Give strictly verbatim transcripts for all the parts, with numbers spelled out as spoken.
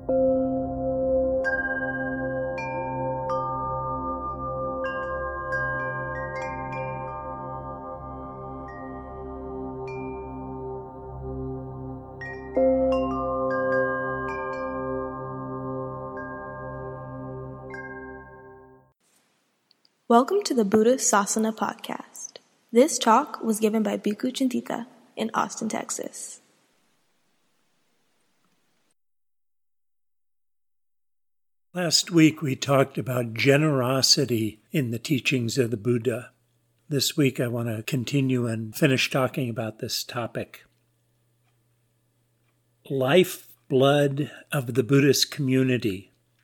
Welcome to the Buddha Sasana podcast. This talk was given by Bhikkhu Chintita in Austin, Texas. Last week we talked about generosity in the teachings of the Buddha. This week I want to continue and finish talking about this topic. Lifeblood of the Buddhist community.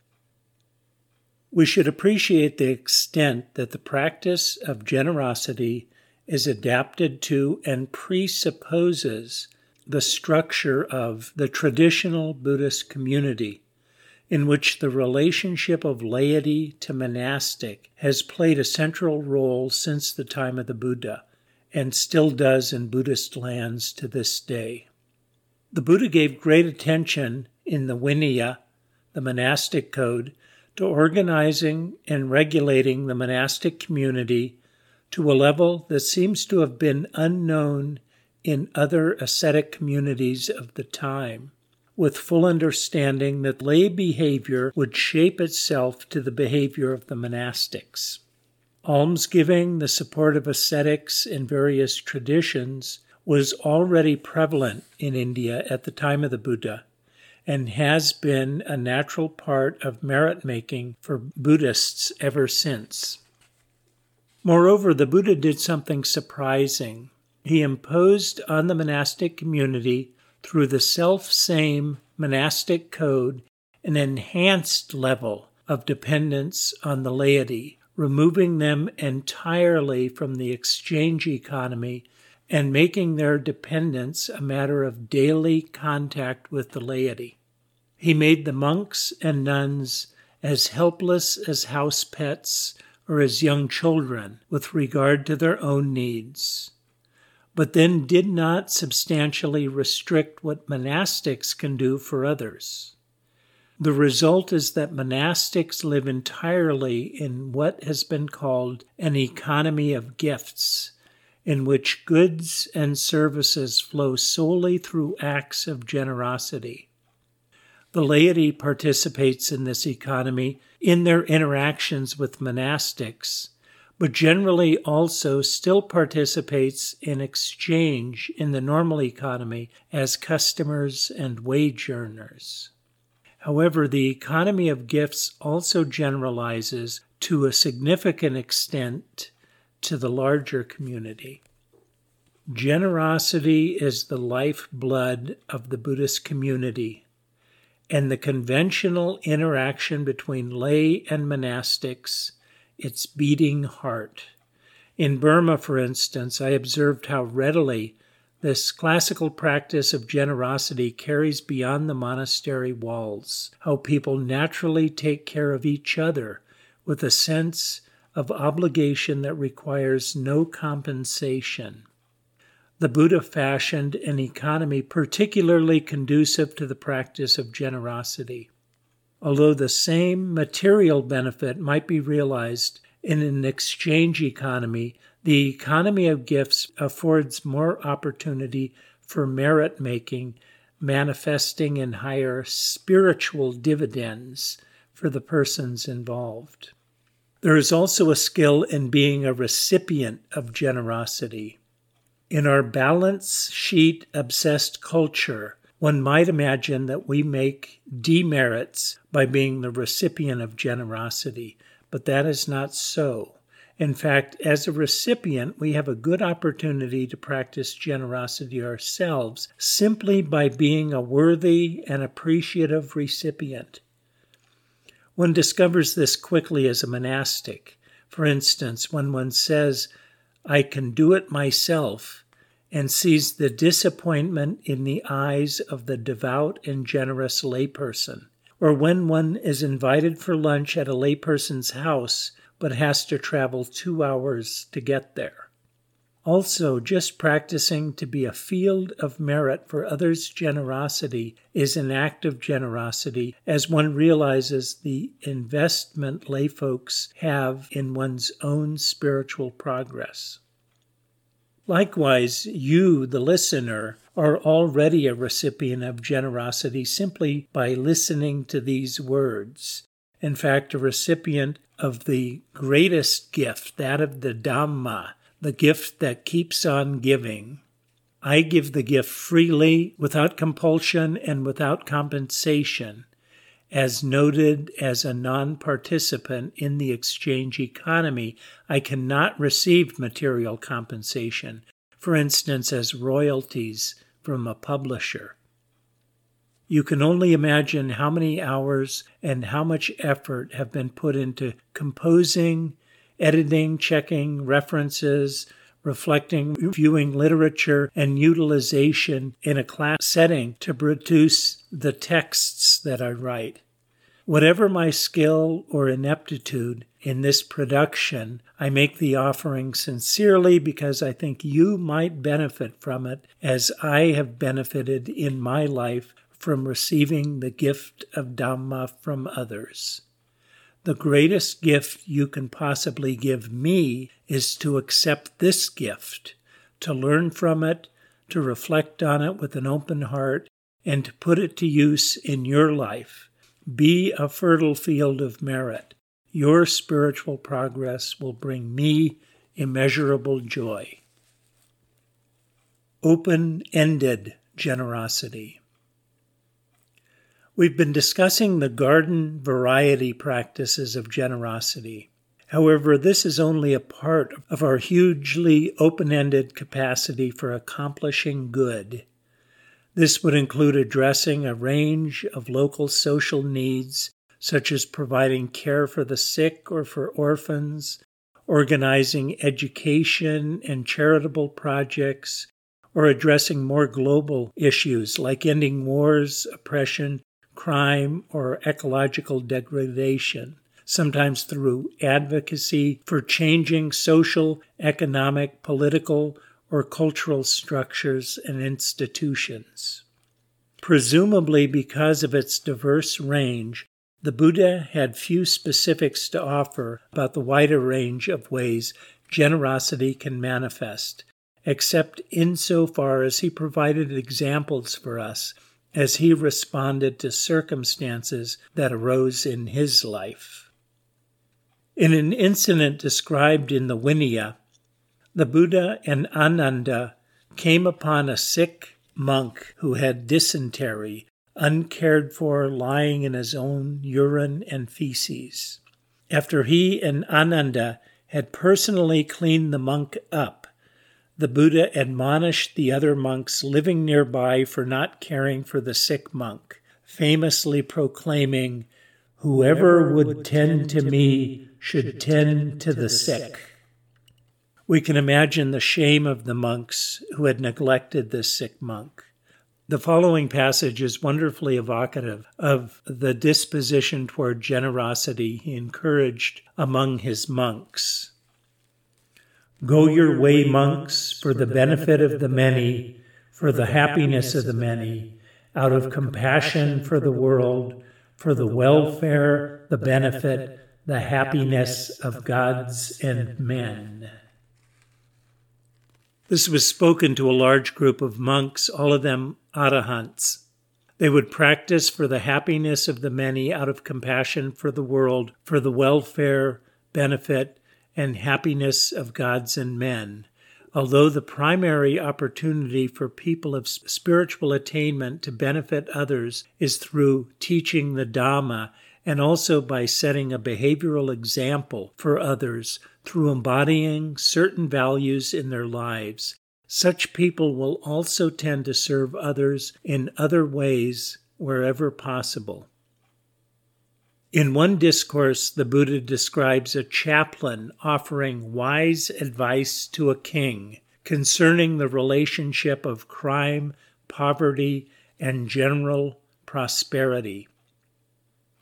We should appreciate the extent that the practice of generosity is adapted to and presupposes the structure of the traditional Buddhist community, in which the relationship of laity to monastic has played a central role since the time of the Buddha, and still does in Buddhist lands to this day. The Buddha gave great attention in the Vinaya, the monastic code, to organizing and regulating the monastic community to a level that seems to have been unknown in other ascetic communities of the time, with full understanding that lay behavior would shape itself to the behavior of the monastics. Almsgiving, the support of ascetics in various traditions, was already prevalent in India at the time of the Buddha, and has been a natural part of merit-making for Buddhists ever since. Moreover, the Buddha did something surprising. He imposed on the monastic community, through the self-same monastic code, an enhanced level of dependence on the laity, removing them entirely from the exchange economy and making their dependence a matter of daily contact with the laity. He made the monks and nuns as helpless as house pets or as young children with regard to their own needs, but then did not substantially restrict what monastics can do for others. The result is that monastics live entirely in what has been called an economy of gifts, in which goods and services flow solely through acts of generosity. The laity participates in this economy in their interactions with monastics, but generally also still participates in exchange in the normal economy as customers and wage earners. However, the economy of gifts also generalizes to a significant extent to the larger community. Generosity is the lifeblood of the Buddhist community, and the conventional interaction between lay and monastics, its beating heart. In Burma, for instance, I observed how readily this classical practice of generosity carries beyond the monastery walls, how people naturally take care of each other with a sense of obligation that requires no compensation. The Buddha fashioned an economy particularly conducive to the practice of generosity. Although the same material benefit might be realized in an exchange economy, the economy of gifts affords more opportunity for merit-making, manifesting in higher spiritual dividends for the persons involved. There is also a skill in being a recipient of generosity. In our balance sheet-obsessed culture, one might imagine that we make demerits by being the recipient of generosity, but that is not so. In fact, as a recipient, we have a good opportunity to practice generosity ourselves simply by being a worthy and appreciative recipient. One discovers this quickly as a monastic. For instance, when one says, "I can do it myself," and sees the disappointment in the eyes of the devout and generous layperson, or when one is invited for lunch at a layperson's house but has to travel two hours to get there. Also, just practicing to be a field of merit for others' generosity is an act of generosity, as one realizes the investment layfolks have in one's own spiritual progress. Likewise, you, the listener, are already a recipient of generosity simply by listening to these words. In fact, a recipient of the greatest gift, that of the Dhamma, the gift that keeps on giving. I give the gift freely, without compulsion and without compensation, as noted as a non-participant in the exchange economy. I cannot receive material compensation, for instance, as royalties from a publisher. You can only imagine how many hours and how much effort have been put into composing, editing, checking references, reflecting, reviewing literature, and utilization in a class setting to produce the texts that I write. Whatever my skill or ineptitude in this production, I make the offering sincerely because I think you might benefit from it as I have benefited in my life from receiving the gift of Dhamma from others. The greatest gift you can possibly give me is to accept this gift, to learn from it, to reflect on it with an open heart, and to put it to use in your life. Be a fertile field of merit. Your spiritual progress will bring me immeasurable joy. Open-ended generosity. We've been discussing the garden variety practices of generosity. However, this is only a part of our hugely open-ended capacity for accomplishing good. This would include addressing a range of local social needs, such as providing care for the sick or for orphans, organizing education and charitable projects, or addressing more global issues like ending wars, oppression, crime, or ecological degradation, sometimes through advocacy for changing social, economic, political, or cultural structures and institutions. Presumably because of its diverse range, the Buddha had few specifics to offer about the wider range of ways generosity can manifest, except insofar as he provided examples for us as he responded to circumstances that arose in his life. In an incident described in the Vinaya, the Buddha and Ananda came upon a sick monk who had dysentery, uncared for, lying in his own urine and feces. After he and Ananda had personally cleaned the monk up, the Buddha admonished the other monks living nearby for not caring for the sick monk, famously proclaiming, "Whoever would tend to me should tend to the sick." We can imagine the shame of the monks who had neglected this sick monk. The following passage is wonderfully evocative of the disposition toward generosity he encouraged among his monks. "Go your way, monks, for the benefit of the many, for the happiness of the many, out of compassion for the world, for the welfare, the benefit, the happiness of gods and men." This was spoken to a large group of monks, all of them arahants. They would practice for the happiness of the many out of compassion for the world, for the welfare, benefit, and happiness of gods and men. Although the primary opportunity for people of spiritual attainment to benefit others is through teaching the Dhamma and also by setting a behavioral example for others through embodying certain values in their lives, such people will also tend to serve others in other ways wherever possible. In one discourse, the Buddha describes a chaplain offering wise advice to a king concerning the relationship of crime, poverty, and general prosperity.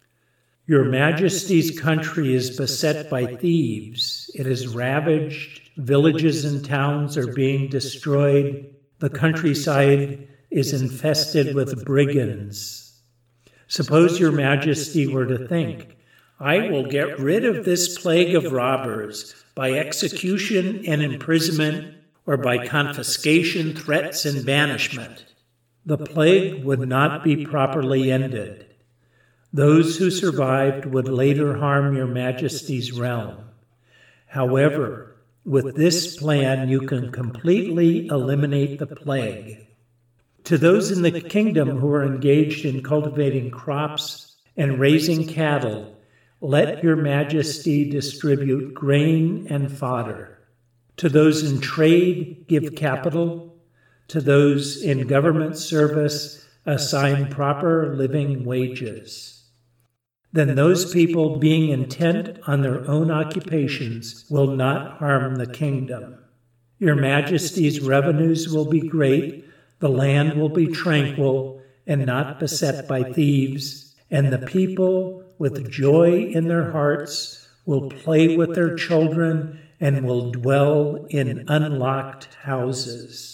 "Your Majesty's country is beset by thieves. It is ravaged, villages and towns are being destroyed. The countryside is infested with brigands. Suppose your majesty were to think, I will get rid of this plague of robbers by execution and imprisonment, or by confiscation, threats, and banishment. The plague would not be properly ended. Those who survived would later harm your majesty's realm. However, with this plan you can completely eliminate the plague. To those in the kingdom who are engaged in cultivating crops and raising cattle, let your majesty distribute grain and fodder. To those in trade, give capital. To those in government service, assign proper living wages. Then those people, being intent on their own occupations, will not harm the kingdom. Your majesty's revenues will be great, the land will be tranquil and not beset by thieves, and the people, with joy in their hearts, will play with their children and will dwell in unlocked houses.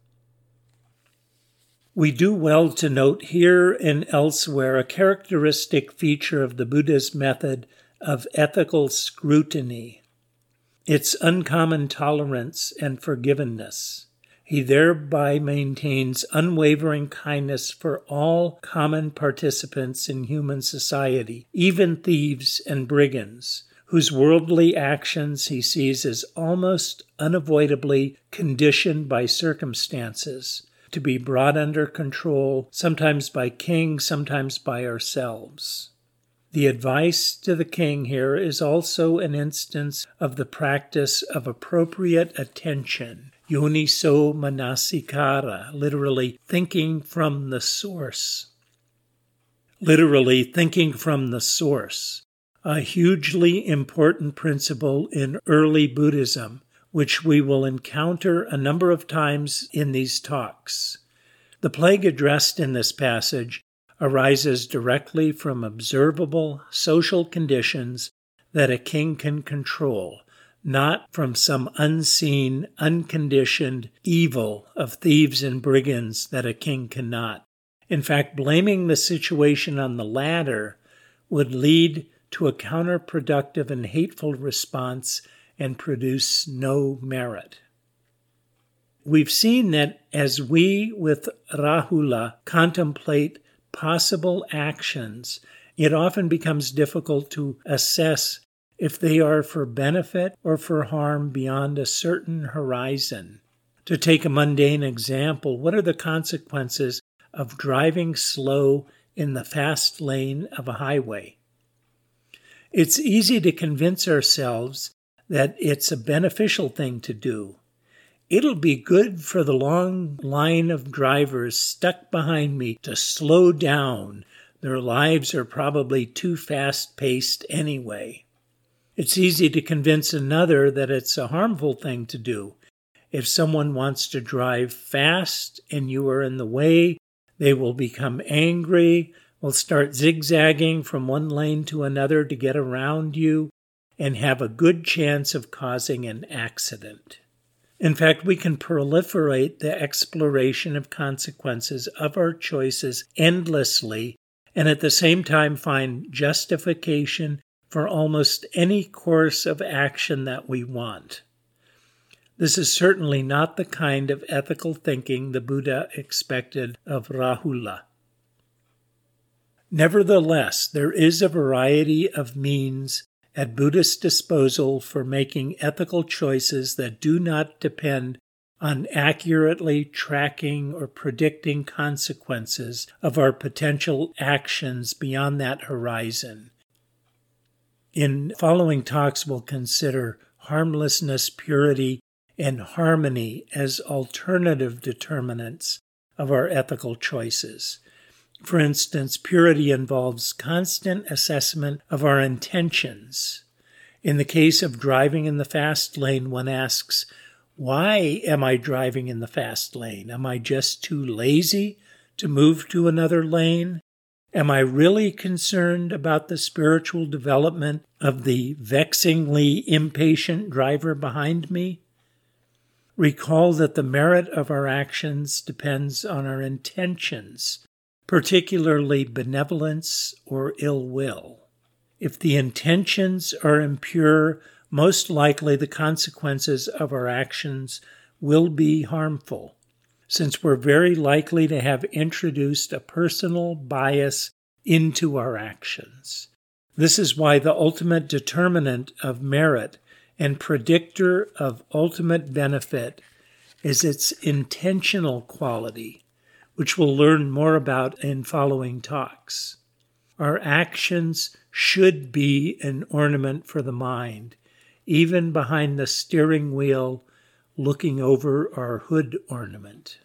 We do well to note here and elsewhere a characteristic feature of the Buddha's method of ethical scrutiny, its uncommon tolerance and forgiveness. He thereby maintains unwavering kindness for all common participants in human society, even thieves and brigands, whose worldly actions he sees as almost unavoidably conditioned by circumstances, to be brought under control, sometimes by king, sometimes by ourselves. The advice to the king here is also an instance of the practice of appropriate attention, yoniso manasikara, literally thinking from the source. Literally thinking from the source, a hugely important principle in early Buddhism, which we will encounter a number of times in these talks. The plague addressed in this passage arises directly from observable social conditions that a king can control, not from some unseen, unconditioned evil of thieves and brigands that a king cannot. In fact, blaming the situation on the latter would lead to a counterproductive and hateful response and produce no merit. We've seen that as we with Rahula contemplate possible actions, it often becomes difficult to assess if they are for benefit or for harm beyond a certain horizon. To take a mundane example, what are the consequences of driving slow in the fast lane of a highway? It's easy to convince ourselves that it's a beneficial thing to do. It'll be good for the long line of drivers stuck behind me to slow down. Their lives are probably too fast-paced anyway. It's easy to convince another that it's a harmful thing to do. If someone wants to drive fast and you are in the way, they will become angry, will start zigzagging from one lane to another to get around you, and have a good chance of causing an accident. In fact, we can proliferate the exploration of consequences of our choices endlessly, and at the same time find justification for almost any course of action that we want. This is certainly not the kind of ethical thinking the Buddha expected of Rahula. Nevertheless, there is a variety of means at Buddha's disposal for making ethical choices that do not depend on accurately tracking or predicting consequences of our potential actions beyond that horizon. In following talks, we'll consider harmlessness, purity, and harmony as alternative determinants of our ethical choices. For instance, purity involves constant assessment of our intentions. In the case of driving in the fast lane, one asks, why am I driving in the fast lane? Am I just too lazy to move to another lane? Am I really concerned about the spiritual development of the vexingly impatient driver behind me? Recall that the merit of our actions depends on our intentions, particularly benevolence or ill will. If the intentions are impure, most likely the consequences of our actions will be harmful, since we're very likely to have introduced a personal bias into our actions. This is why the ultimate determinant of merit and predictor of ultimate benefit is its intentional quality, which we'll learn more about in following talks. Our actions should be an ornament for the mind, even behind the steering wheel, looking over our hood ornament.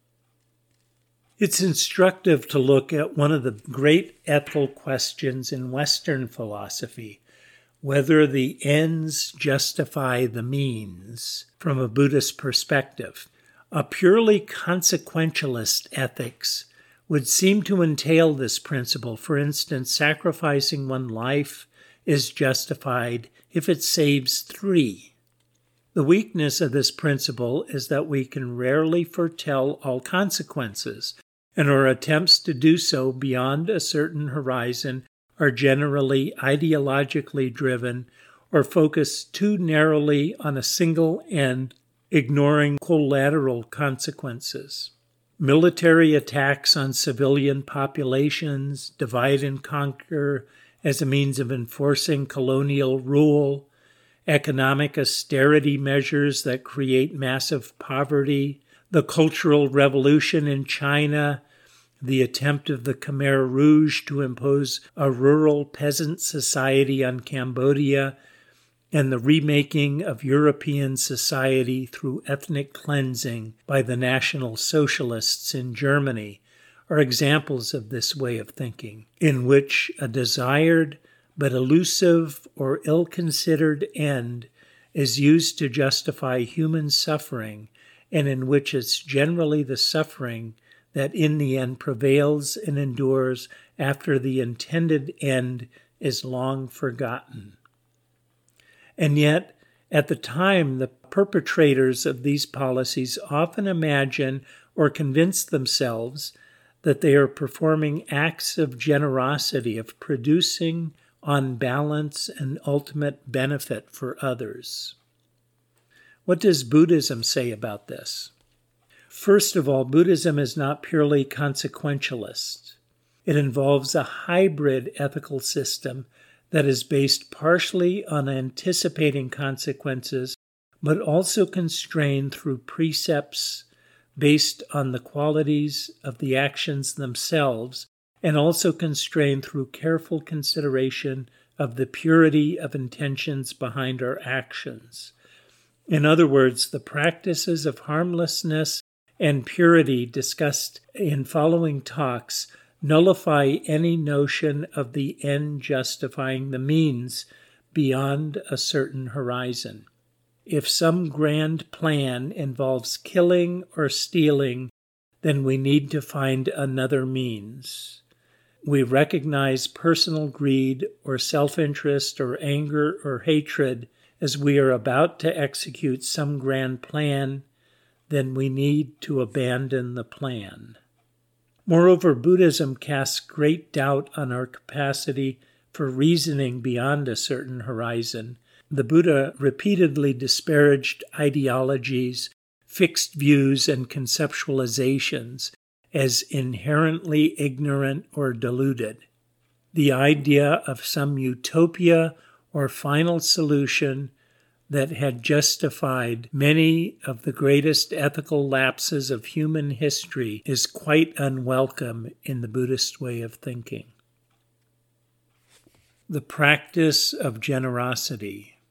It's instructive to look at one of the great ethical questions in Western philosophy, whether the ends justify the means from a Buddhist perspective. A purely consequentialist ethics would seem to entail this principle. For instance, sacrificing one life is justified if it saves three. The weakness of this principle is that we can rarely foretell all consequences, and our attempts to do so beyond a certain horizon are generally ideologically driven or focus too narrowly on a single end, ignoring collateral consequences. Military attacks on civilian populations, divide and conquer as a means of enforcing colonial rule, economic austerity measures that create massive poverty, the Cultural Revolution in China, the attempt of the Khmer Rouge to impose a rural peasant society on Cambodia, and the remaking of European society through ethnic cleansing by the National Socialists in Germany are examples of this way of thinking, in which a desired but elusive or ill-considered end is used to justify human suffering, and in which it's generally the suffering that in the end prevails and endures after the intended end is long forgotten. And yet, at the time, the perpetrators of these policies often imagine or convince themselves that they are performing acts of generosity, of producing on balance an ultimate benefit for others. What does Buddhism say about this? First of all, Buddhism is not purely consequentialist. It involves a hybrid ethical system that is based partially on anticipating consequences, but also constrained through precepts based on the qualities of the actions themselves, and also constrained through careful consideration of the purity of intentions behind our actions. In other words, the practices of harmlessness and purity discussed in following talks nullify any notion of the end justifying the means beyond a certain horizon. If some grand plan involves killing or stealing, then we need to find another means. We recognize personal greed or self-interest or anger or hatred as we are about to execute some grand plan, then we need to abandon the plan. Moreover, Buddhism casts great doubt on our capacity for reasoning beyond a certain horizon. The Buddha repeatedly disparaged ideologies, fixed views, and conceptualizations as inherently ignorant or deluded. The idea of some utopia or final solution that had justified many of the greatest ethical lapses of human history is quite unwelcome in the Buddhist way of thinking. The practice of generosity.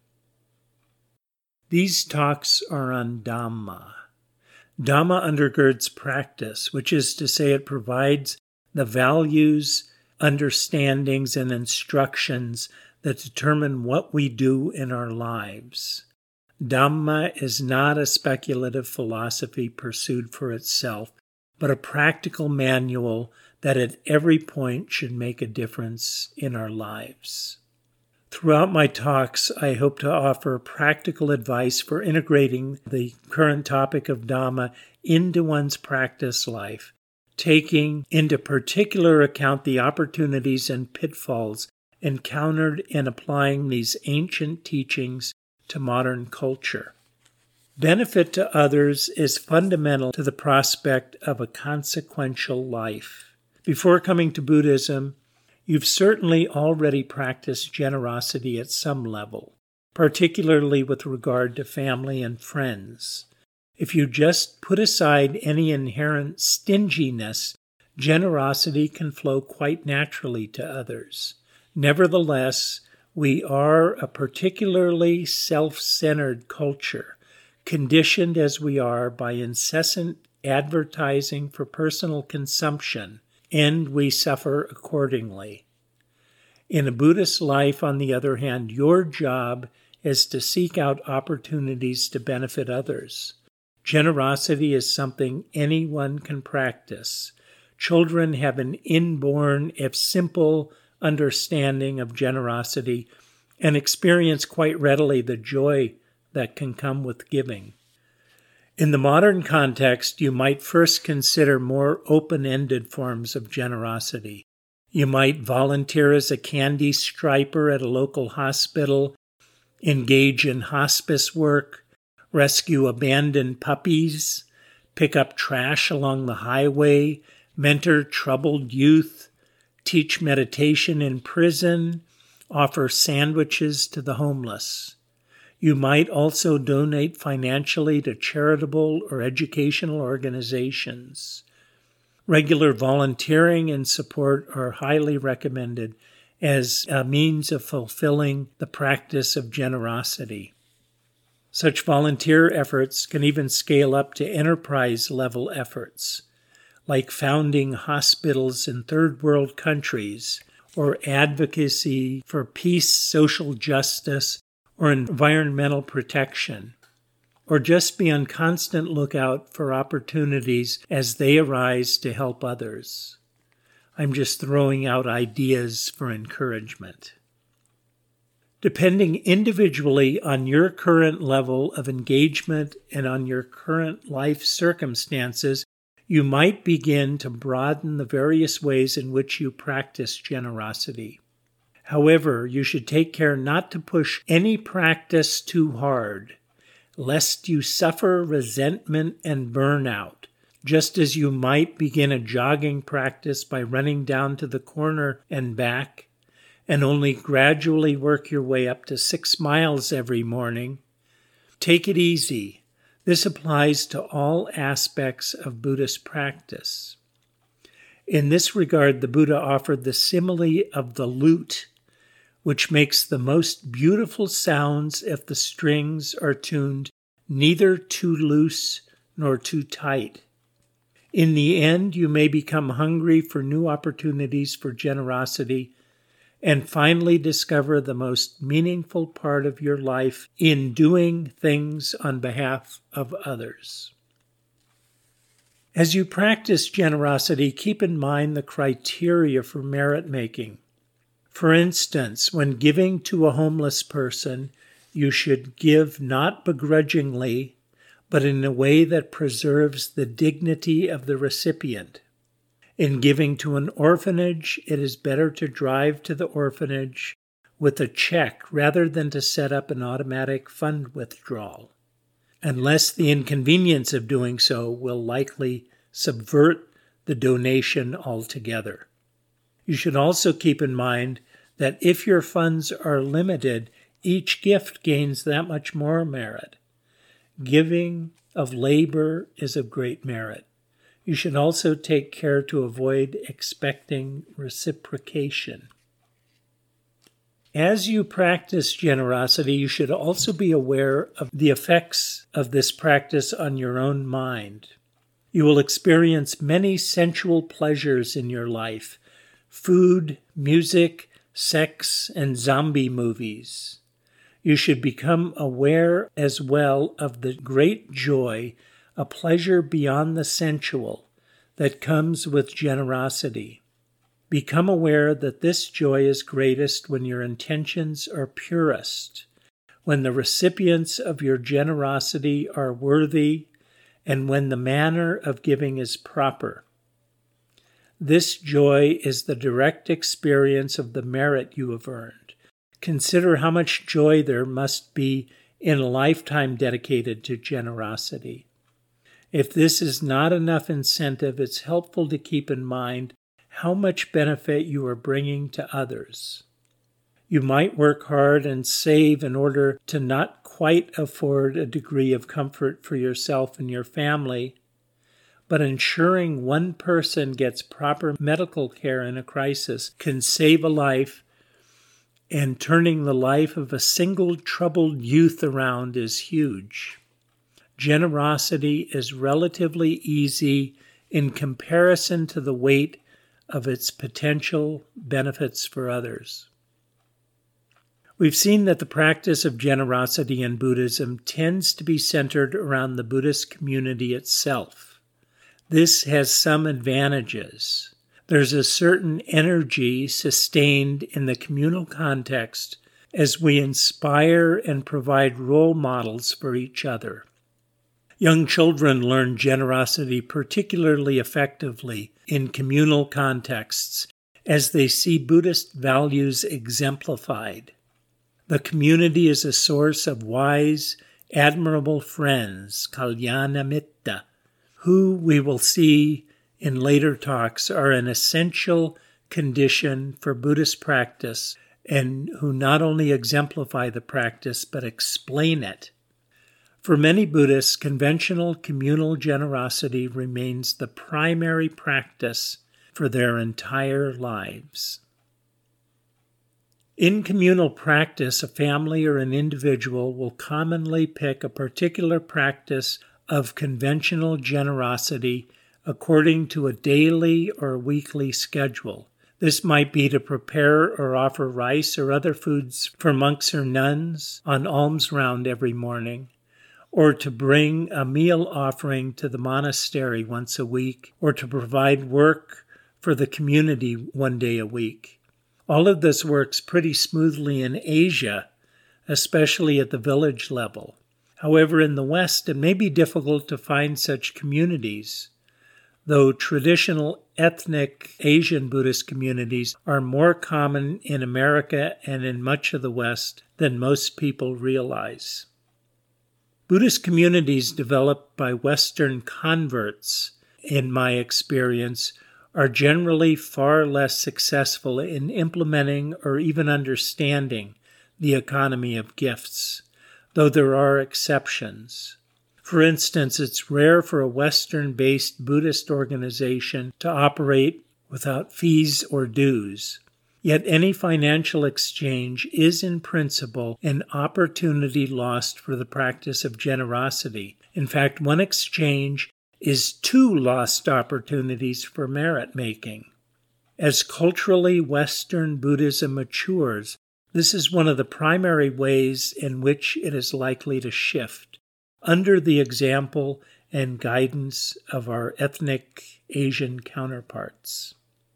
These talks are on Dhamma. Dhamma undergirds practice, which is to say it provides the values, understandings, and instructions that determine what we do in our lives. Dhamma is not a speculative philosophy pursued for itself, but a practical manual that at every point should make a difference in our lives. Throughout my talks, I hope to offer practical advice for integrating the current topic of Dhamma into one's practice life, taking into particular account the opportunities and pitfalls encountered in applying these ancient teachings to modern culture. Benefit to others is fundamental to the prospect of a consequential life. Before coming to Buddhism, you've certainly already practiced generosity at some level, particularly with regard to family and friends. If you just put aside any inherent stinginess, generosity can flow quite naturally to others. Nevertheless, we are a particularly self-centered culture, conditioned as we are by incessant advertising for personal consumption, and we suffer accordingly. In a Buddhist life, on the other hand, your job is to seek out opportunities to benefit others. Generosity is something anyone can practice. Children have an inborn, if simple, understanding of generosity and experience quite readily the joy that can come with giving. In the modern context, you might first consider more open-ended forms of generosity. You might volunteer as a candy striper at a local hospital, engage in hospice work, rescue abandoned puppies, pick up trash along the highway, mentor troubled youth, teach meditation in prison, offer sandwiches to the homeless. You might also donate financially to charitable or educational organizations. Regular volunteering and support are highly recommended as a means of fulfilling the practice of generosity. Such volunteer efforts can even scale up to enterprise-level efforts, like founding hospitals in third world countries or advocacy for peace, social justice, or environmental protection, or just be on constant lookout for opportunities as they arise to help others. I'm just throwing out ideas for encouragement. Depending individually on your current level of engagement and on your current life circumstances, you might begin to broaden the various ways in which you practice generosity. However, you should take care not to push any practice too hard, lest you suffer resentment and burnout, just as you might begin a jogging practice by running down to the corner and back, and only gradually work your way up to six miles every morning. Take it easy. This applies to all aspects of Buddhist practice. In this regard, the Buddha offered the simile of the lute, which makes the most beautiful sounds if the strings are tuned neither too loose nor too tight. In the end, you may become hungry for new opportunities for generosity and finally discover the most meaningful part of your life in doing things on behalf of others. As you practice generosity, keep in mind the criteria for merit-making. For instance, when giving to a homeless person, you should give not begrudgingly, but in a way that preserves the dignity of the recipient. In giving to an orphanage, it is better to drive to the orphanage with a check rather than to set up an automatic fund withdrawal, unless the inconvenience of doing so will likely subvert the donation altogether. You should also keep in mind that if your funds are limited, each gift gains that much more merit. Giving of labor is of great merit. You should also take care to avoid expecting reciprocation. As you practice generosity, you should also be aware of the effects of this practice on your own mind. You will experience many sensual pleasures in your life: food, music, sex, and zombie movies. You should become aware as well of the great joy, a pleasure beyond the sensual, that comes with generosity. Become aware that this joy is greatest when your intentions are purest, when the recipients of your generosity are worthy, and when the manner of giving is proper. This joy is the direct experience of the merit you have earned. Consider how much joy there must be in a lifetime dedicated to generosity. If this is not enough incentive, it's helpful to keep in mind how much benefit you are bringing to others. You might work hard and save in order to not quite afford a degree of comfort for yourself and your family, but ensuring one person gets proper medical care in a crisis can save a life, and turning the life of a single troubled youth around is huge. Generosity is relatively easy in comparison to the weight of its potential benefits for others. We've seen that the practice of generosity in Buddhism tends to be centered around the Buddhist community itself. This has some advantages. There's a certain energy sustained in the communal context as we inspire and provide role models for each other. Young children learn generosity particularly effectively in communal contexts as they see Buddhist values exemplified. The community is a source of wise, admirable friends, Kalyanamitta, who we will see in later talks are an essential condition for Buddhist practice and who not only exemplify the practice but explain it. For many Buddhists, conventional communal generosity remains the primary practice for their entire lives. In communal practice, a family or an individual will commonly pick a particular practice of conventional generosity according to a daily or weekly schedule. This might be to prepare or offer rice or other foods for monks or nuns on alms round every morning, or to bring a meal offering to the monastery once a week, or to provide work for the community one day a week. All of this works pretty smoothly in Asia, especially at the village level. However, in the West, it may be difficult to find such communities, though traditional ethnic Asian Buddhist communities are more common in America and in much of the West than most people realize. Buddhist communities developed by Western converts, in my experience, are generally far less successful in implementing or even understanding the economy of gifts, though there are exceptions. For instance, it's rare for a Western-based Buddhist organization to operate without fees or dues. Yet any financial exchange is in principle an opportunity lost for the practice of generosity. In fact, one exchange is two lost opportunities for merit-making. As culturally Western Buddhism matures, this is one of the primary ways in which it is likely to shift, under the example and guidance of our ethnic Asian counterparts.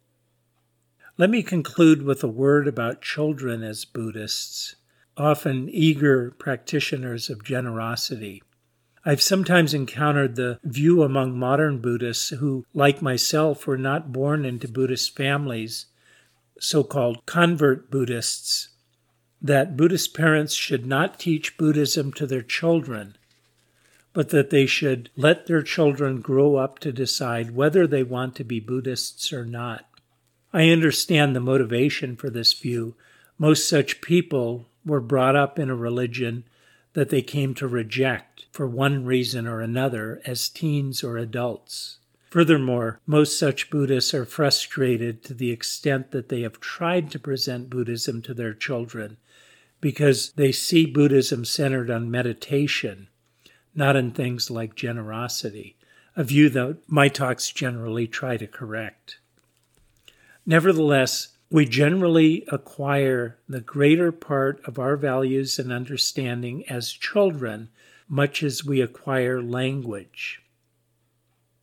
Let me conclude with a word about children as Buddhists, often eager practitioners of generosity. I've sometimes encountered the view among modern Buddhists who, like myself, were not born into Buddhist families, so-called convert Buddhists, that Buddhist parents should not teach Buddhism to their children, but that they should let their children grow up to decide whether they want to be Buddhists or not. I understand the motivation for this view. Most such people were brought up in a religion that they came to reject for one reason or another as teens or adults. Furthermore, most such Buddhists are frustrated to the extent that they have tried to present Buddhism to their children because they see Buddhism centered on meditation, not in things like generosity, a view that my talks generally try to correct. Nevertheless, we generally acquire the greater part of our values and understanding as children, much as we acquire language.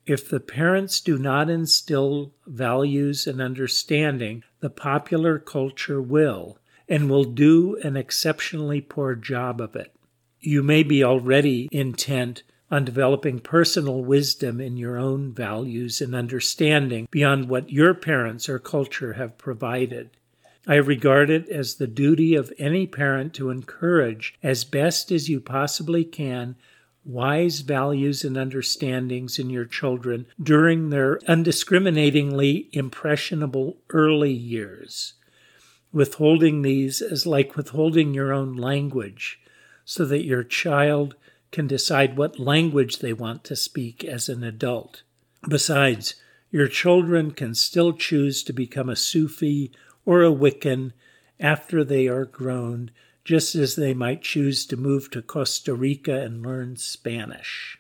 If the parents do not instill values and understanding, the popular culture will, and will do an exceptionally poor job of it. You may be already intent on developing personal wisdom in your own values and understanding beyond what your parents or culture have provided. I regard it as the duty of any parent to encourage, as best as you possibly can, wise values and understandings in your children during their undiscriminatingly impressionable early years. Withholding these is like withholding your own language, so that your child can decide what language they want to speak as an adult. Besides, your children can still choose to become a Sufi or a Wiccan after they are grown, just as they might choose to move to Costa Rica and learn Spanish.